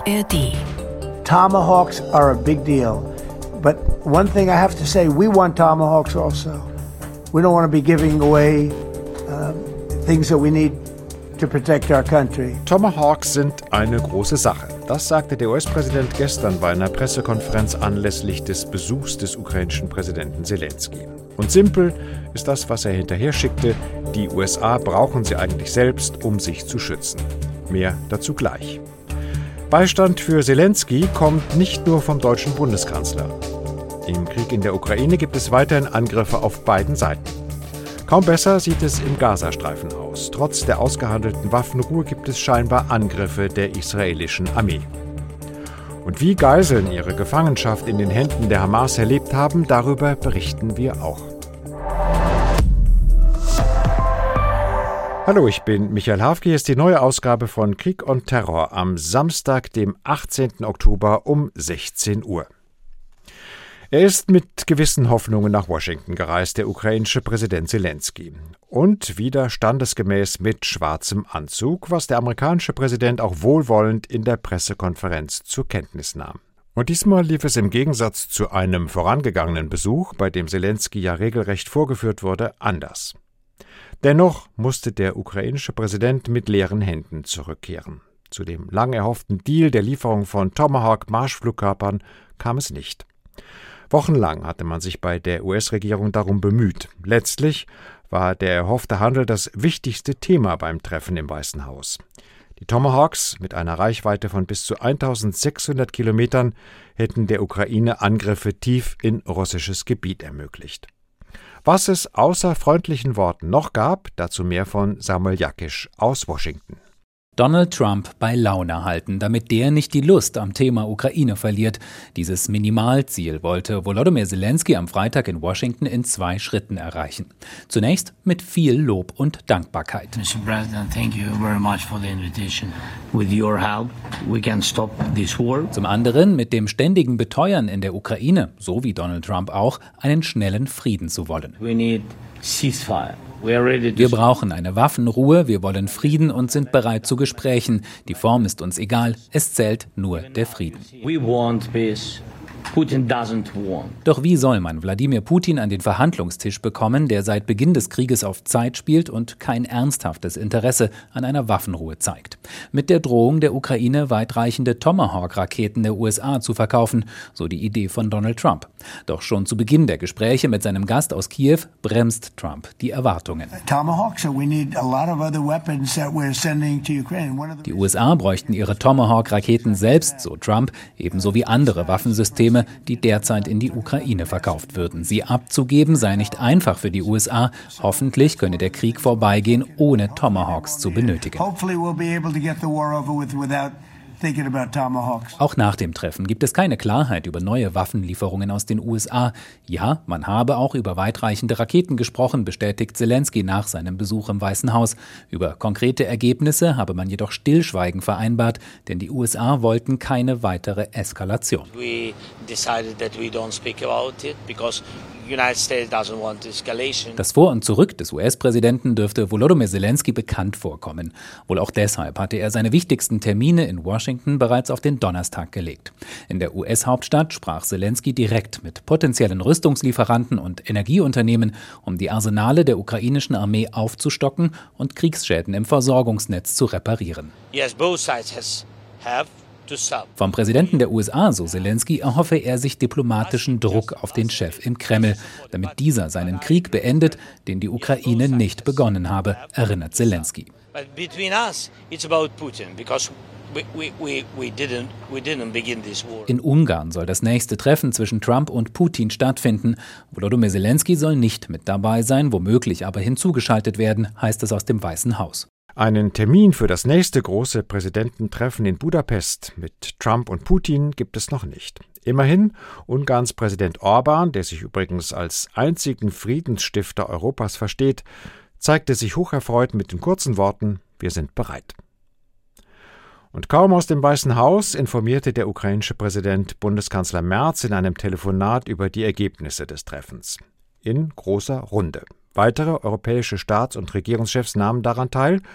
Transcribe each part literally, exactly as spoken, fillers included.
R D. Tomahawks are a big deal. But one thing I have to say, we want tomahawks also. We don't want to be giving away uh, things that we need to protect our country. Tomahawks sind eine große Sache. Das sagte der U S-Präsident gestern bei einer Pressekonferenz anlässlich des Besuchs des ukrainischen Präsidenten Selenskyj. Und simpel ist das, was er hinterher schickte. Die U S A brauchen sie eigentlich selbst, um sich zu schützen. Mehr dazu gleich. Beistand für Selenskyj kommt nicht nur vom deutschen Bundeskanzler. Im Krieg in der Ukraine gibt es weiterhin Angriffe auf beiden Seiten. Kaum besser sieht es im Gazastreifen aus. Trotz der ausgehandelten Waffenruhe gibt es scheinbar Angriffe der israelischen Armee. Und wie Geiseln ihre Gefangenschaft in den Händen der Hamas erlebt haben, darüber berichten wir auch. Hallo, ich bin Michael Hafke. Hier ist die neue Ausgabe von Krieg und Terror am Samstag, dem achtzehnten Oktober um sechzehn Uhr. Er ist mit gewissen Hoffnungen nach Washington gereist, der ukrainische Präsident Selenskyj. Und wieder standesgemäß mit schwarzem Anzug, was der amerikanische Präsident auch wohlwollend in der Pressekonferenz zur Kenntnis nahm. Und diesmal lief es im Gegensatz zu einem vorangegangenen Besuch, bei dem Selenskyj ja regelrecht vorgeführt wurde, anders. Dennoch musste der ukrainische Präsident mit leeren Händen zurückkehren. Zu dem lang erhofften Deal der Lieferung von Tomahawk-Marschflugkörpern kam es nicht. Wochenlang hatte man sich bei der U S-Regierung darum bemüht. Letztlich war der erhoffte Handel das wichtigste Thema beim Treffen im Weißen Haus. Die Tomahawks mit einer Reichweite von bis zu eintausendsechshundert Kilometern hätten der Ukraine Angriffe tief in russisches Gebiet ermöglicht. Was es außer freundlichen Worten noch gab, dazu mehr von Samuel Jakisch aus Washington. Donald Trump bei Laune halten, damit der nicht die Lust am Thema Ukraine verliert. Dieses Minimalziel wollte Volodymyr Selenskyj am Freitag in Washington in zwei Schritten erreichen. Zunächst mit viel Lob und Dankbarkeit. Mister President, thank you very much for the invitation. With your help, we can stop this war. Zum anderen mit dem ständigen Beteuern in der Ukraine, so wie Donald Trump auch, einen schnellen Frieden zu wollen. We need ceasefire. Wir brauchen eine Waffenruhe, wir wollen Frieden und sind bereit zu Gesprächen. Die Form ist uns egal, es zählt nur der Frieden. We want peace. Putin doesn't want. Doch wie soll man Wladimir Putin an den Verhandlungstisch bekommen, der seit Beginn des Krieges auf Zeit spielt und kein ernsthaftes Interesse an einer Waffenruhe zeigt? Mit der Drohung der Ukraine, weitreichende Tomahawk-Raketen der U S A zu verkaufen, so die Idee von Donald Trump. Doch schon zu Beginn der Gespräche mit seinem Gast aus Kiew bremst Trump die Erwartungen. Die U S A bräuchten ihre Tomahawk-Raketen selbst, so Trump, ebenso wie andere Waffensysteme, die derzeit in die Ukraine verkauft würden. Sie abzugeben sei nicht einfach für die U S A. Hoffentlich könne der Krieg vorbeigehen, ohne Tomahawks zu benötigen. Auch nach dem Treffen gibt es keine Klarheit über neue Waffenlieferungen aus den U S A. Ja, man habe auch über weitreichende Raketen gesprochen, bestätigt Selenskyj nach seinem Besuch im Weißen Haus. Über konkrete Ergebnisse habe man jedoch Stillschweigen vereinbart, denn die U S A wollten keine weitere Eskalation. We decided that we don't speak about it because United States doesn't want escalation. Das Vor und Zurück des U S-Präsidenten dürfte Volodymyr Selenskyj bekannt vorkommen. Wohl auch deshalb hatte er seine wichtigsten Termine in Washington bereits auf den Donnerstag gelegt. In der U S-Hauptstadt sprach Selenskyj direkt mit potenziellen Rüstungslieferanten und Energieunternehmen, um die Arsenale der ukrainischen Armee aufzustocken und Kriegsschäden im Versorgungsnetz zu reparieren. Yes, both sides has, have Vom Präsidenten der U S A, so Selenskyj, erhoffe er sich diplomatischen Druck auf den Chef im Kreml, damit dieser seinen Krieg beendet, den die Ukraine nicht begonnen habe, erinnert Selenskyj. In Ungarn soll das nächste Treffen zwischen Trump und Putin stattfinden. Volodymyr Selenskyj soll nicht mit dabei sein, womöglich aber hinzugeschaltet werden, heißt es aus dem Weißen Haus. Einen Termin für das nächste große Präsidententreffen in Budapest mit Trump und Putin gibt es noch nicht. Immerhin, Ungarns Präsident Orbán, der sich übrigens als einzigen Friedensstifter Europas versteht, zeigte sich hocherfreut mit den kurzen Worten: Wir sind bereit. Und kaum aus dem Weißen Haus informierte der ukrainische Präsident Bundeskanzler Merz in einem Telefonat über die Ergebnisse des Treffens. In großer Runde. Weitere europäische Staats- und Regierungschefs nahmen daran teil,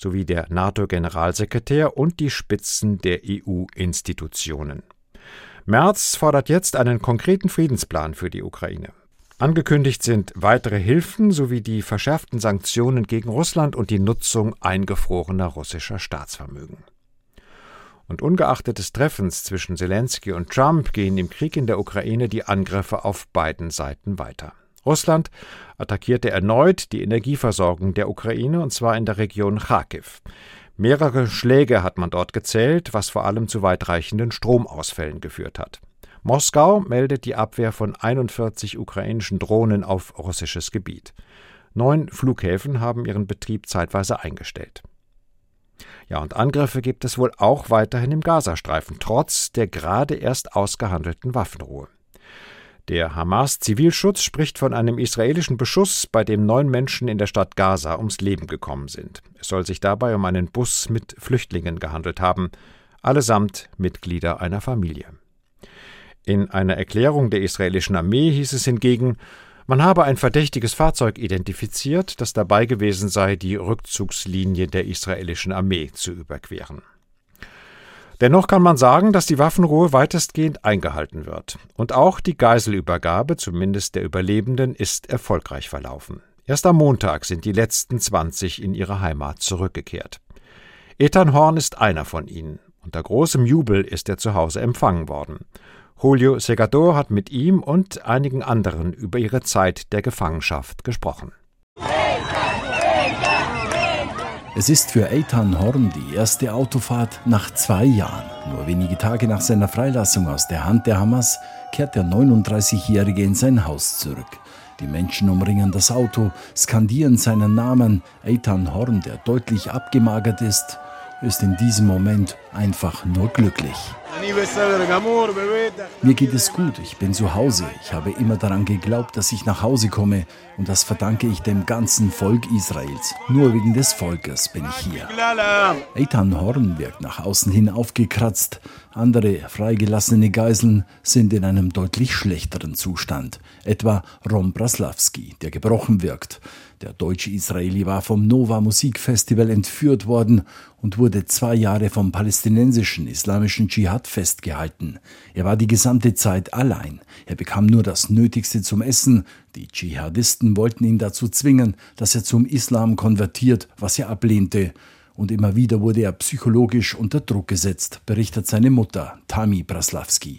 sowie der NATO-Generalsekretär und die Spitzen der E U-Institutionen. Merz fordert jetzt einen konkreten Friedensplan für die Ukraine. Angekündigt sind weitere Hilfen sowie die verschärften Sanktionen gegen Russland und die Nutzung eingefrorener russischer Staatsvermögen. Und ungeachtet des Treffens zwischen Selenskyj und Trump gehen im Krieg in der Ukraine die Angriffe auf beiden Seiten weiter. Russland attackierte erneut die Energieversorgung der Ukraine, und zwar in der Region Charkiw. Mehrere Schläge hat man dort gezählt, was vor allem zu weitreichenden Stromausfällen geführt hat. Moskau meldet die Abwehr von einundvierzig ukrainischen Drohnen auf russisches Gebiet. Neun Flughäfen haben ihren Betrieb zeitweise eingestellt. Ja, und Angriffe gibt es wohl auch weiterhin im Gazastreifen, trotz der gerade erst ausgehandelten Waffenruhe. Der Hamas-Zivilschutz spricht von einem israelischen Beschuss, bei dem neun Menschen in der Stadt Gaza ums Leben gekommen sind. Es soll sich dabei um einen Bus mit Flüchtlingen gehandelt haben, allesamt Mitglieder einer Familie. In einer Erklärung der israelischen Armee hieß es hingegen, man habe ein verdächtiges Fahrzeug identifiziert, das dabei gewesen sei, die Rückzugslinie der israelischen Armee zu überqueren. Dennoch kann man sagen, dass die Waffenruhe weitestgehend eingehalten wird. Und auch die Geiselübergabe, zumindest der Überlebenden, ist erfolgreich verlaufen. Erst am Montag sind die letzten zwanzig in ihre Heimat zurückgekehrt. Ethan Horn ist einer von ihnen. Unter großem Jubel ist er zu Hause empfangen worden. Julio Segador hat mit ihm und einigen anderen über ihre Zeit der Gefangenschaft gesprochen. Es ist für Ethan Horn die erste Autofahrt nach zwei Jahren. Nur wenige Tage nach seiner Freilassung aus der Hand der Hamas kehrt der neununddreißigjährige in sein Haus zurück. Die Menschen umringen das Auto, skandieren seinen Namen. Ethan Horn, der deutlich abgemagert ist, ist in diesem Moment einfach nur glücklich. Mir geht es gut, ich bin zu Hause. Ich habe immer daran geglaubt, dass ich nach Hause komme, und das verdanke ich dem ganzen Volk Israels. Nur wegen des Volkes bin ich hier. Ethan Horn wirkt nach außen hin aufgekratzt. Andere freigelassene Geiseln sind in einem deutlich schlechteren Zustand. Etwa Rom Braslavsky, der gebrochen wirkt. Der deutsche Israeli war vom Nova Musikfestival entführt worden und wurde zwei Jahre vom palästinensischen islamischen Dschihad festgehalten. Er war die gesamte Zeit allein. Er bekam nur das Nötigste zum Essen. Die Dschihadisten wollten ihn dazu zwingen, dass er zum Islam konvertiert, was er ablehnte. Und immer wieder wurde er psychologisch unter Druck gesetzt, berichtet seine Mutter, Tami Braslavsky.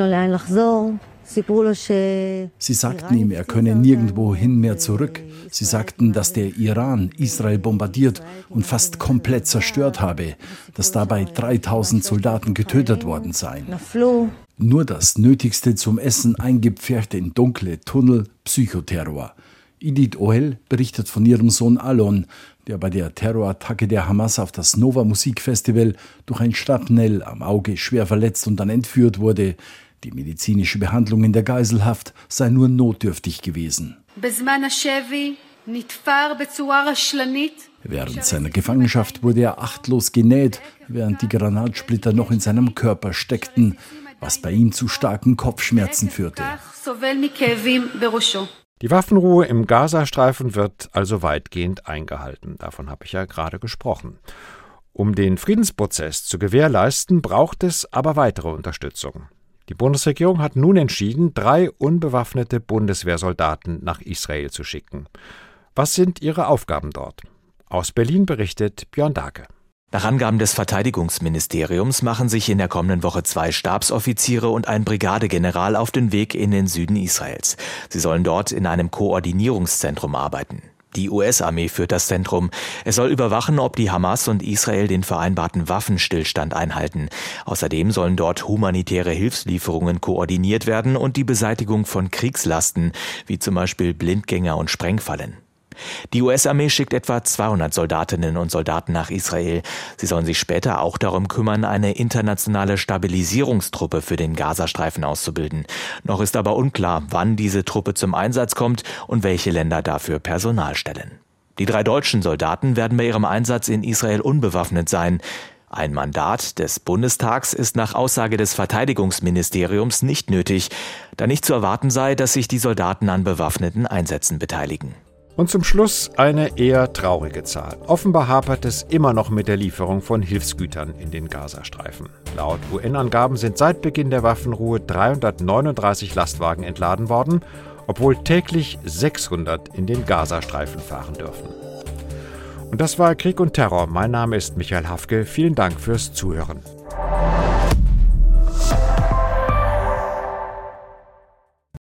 Sie sagten ihm, er könne nirgendwohin mehr zurück. Sie sagten, dass der Iran Israel bombardiert und fast komplett zerstört habe, dass dabei dreitausend Soldaten getötet worden seien. Nur das Nötigste zum Essen eingepfercht in dunkle Tunnel, Psychoterror. Idit Ohel berichtet von ihrem Sohn Alon, der bei der Terrorattacke der Hamas auf das Nova Musikfestival durch ein Schrapnell am Auge schwer verletzt und dann entführt wurde. Die medizinische Behandlung in der Geiselhaft sei nur notdürftig gewesen. Während seiner Gefangenschaft wurde er achtlos genäht, während die Granatsplitter noch in seinem Körper steckten, was bei ihm zu starken Kopfschmerzen führte. Die Waffenruhe im Gazastreifen wird also weitgehend eingehalten. Davon habe ich ja gerade gesprochen. Um den Friedensprozess zu gewährleisten, braucht es aber weitere Unterstützung. Die Bundesregierung hat nun entschieden, drei unbewaffnete Bundeswehrsoldaten nach Israel zu schicken. Was sind ihre Aufgaben dort? Aus Berlin berichtet Björn Dake. Nach Angaben des Verteidigungsministeriums machen sich in der kommenden Woche zwei Stabsoffiziere und ein Brigadegeneral auf den Weg in den Süden Israels. Sie sollen dort in einem Koordinierungszentrum arbeiten. Die U S-Armee führt das Zentrum. Es soll überwachen, ob die Hamas und Israel den vereinbarten Waffenstillstand einhalten. Außerdem sollen dort humanitäre Hilfslieferungen koordiniert werden und die Beseitigung von Kriegslasten, wie zum Beispiel Blindgänger und Sprengfallen. Die U S-Armee schickt etwa zweihundert Soldatinnen und Soldaten nach Israel. Sie sollen sich später auch darum kümmern, eine internationale Stabilisierungstruppe für den Gazastreifen auszubilden. Noch ist aber unklar, wann diese Truppe zum Einsatz kommt und welche Länder dafür Personal stellen. Die drei deutschen Soldaten werden bei ihrem Einsatz in Israel unbewaffnet sein. Ein Mandat des Bundestags ist nach Aussage des Verteidigungsministeriums nicht nötig, da nicht zu erwarten sei, dass sich die Soldaten an bewaffneten Einsätzen beteiligen. Und zum Schluss eine eher traurige Zahl. Offenbar hapert es immer noch mit der Lieferung von Hilfsgütern in den Gazastreifen. Laut U N-Angaben sind seit Beginn der Waffenruhe dreihundertneununddreißig Lastwagen entladen worden, obwohl täglich sechshundert in den Gazastreifen fahren dürfen. Und das war Krieg und Terror. Mein Name ist Michael Hafke. Vielen Dank fürs Zuhören.